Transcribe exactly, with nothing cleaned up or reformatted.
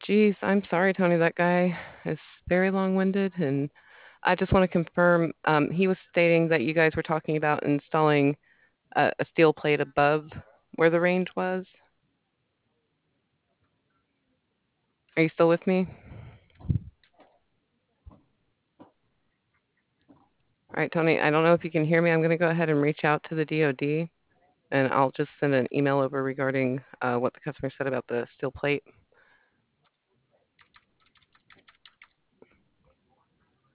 Geez, I'm sorry, Tony. That guy is very long-winded, and I just want to confirm, um, he was stating that you guys were talking about installing a, a steel plate above where the range was. Are you still with me? All right, Tony, I don't know if you can hear me. I'm going to go ahead and reach out to the D O D, and I'll just send an email over regarding uh, what the customer said about the steel plate.